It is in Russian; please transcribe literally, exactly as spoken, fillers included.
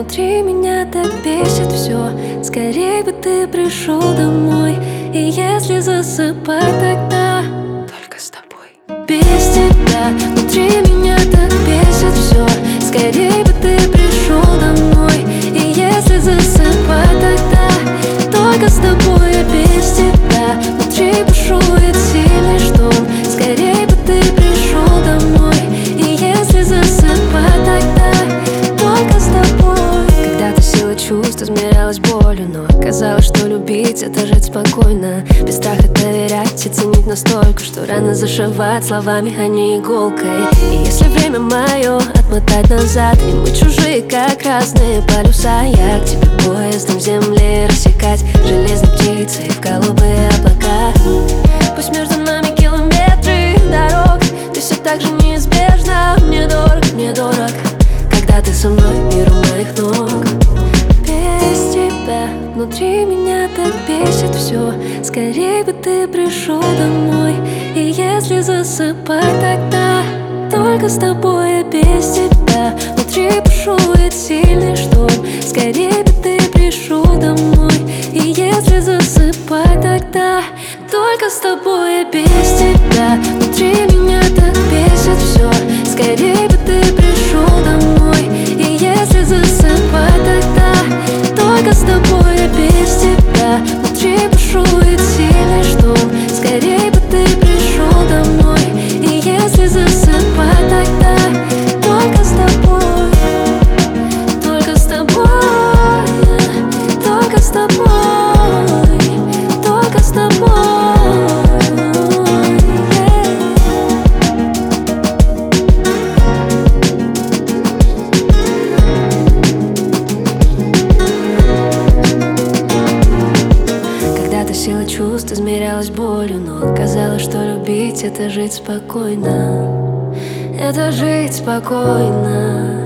внутри меня так бесит все. Скорей бы ты пришел домой. И если засыпать, тогда только с тобой. Без тебя внутри меня так бесит все. Скорей бы ты пришел домой. И если засыпать, тогда только с тобой. Без тебя внутри бушует сильный шторм. Скорей бы ты пришел домой. И если засыпать, тогда только с тобой. Когда-то сила чувств измерялась болью, но оказалось, что любить — это жить спокойно, без страха доверять и ценить настолько, что рано зашивать словами, а не иголкой. И если время мое отмотать назад, и мы чужие, как разные полюса, я к тебе поездом земли рассекать, железной птицей в голубые облака. Пусть между нами километры дорог, ты все так же неизбежно. Мне дорог, мне дорог, когда ты со мной, мир у моих ног. Без тебя внутри меня так бесит все. Скорей бы ты пришел домой. И если засыпать, тогда только с тобой. Без тебя внутри бушует сильный шторм. Скорей бы ты пришел домой. И если засыпать, тогда только с тобой. Без тебя внутри меня так бесит все. Скорей бы ты пришел домой. И если засыпать, тогда только с тобой. Без тебя внутри бушует сильный шторм. Скорей бы ты пришел домой. И если засыпать, тогда только с тобой. Только с тобой. Только с тобой. Только с тобой. Сила чувств измерялась болью, но оказалось, что любить — это жить спокойно. Это жить спокойно.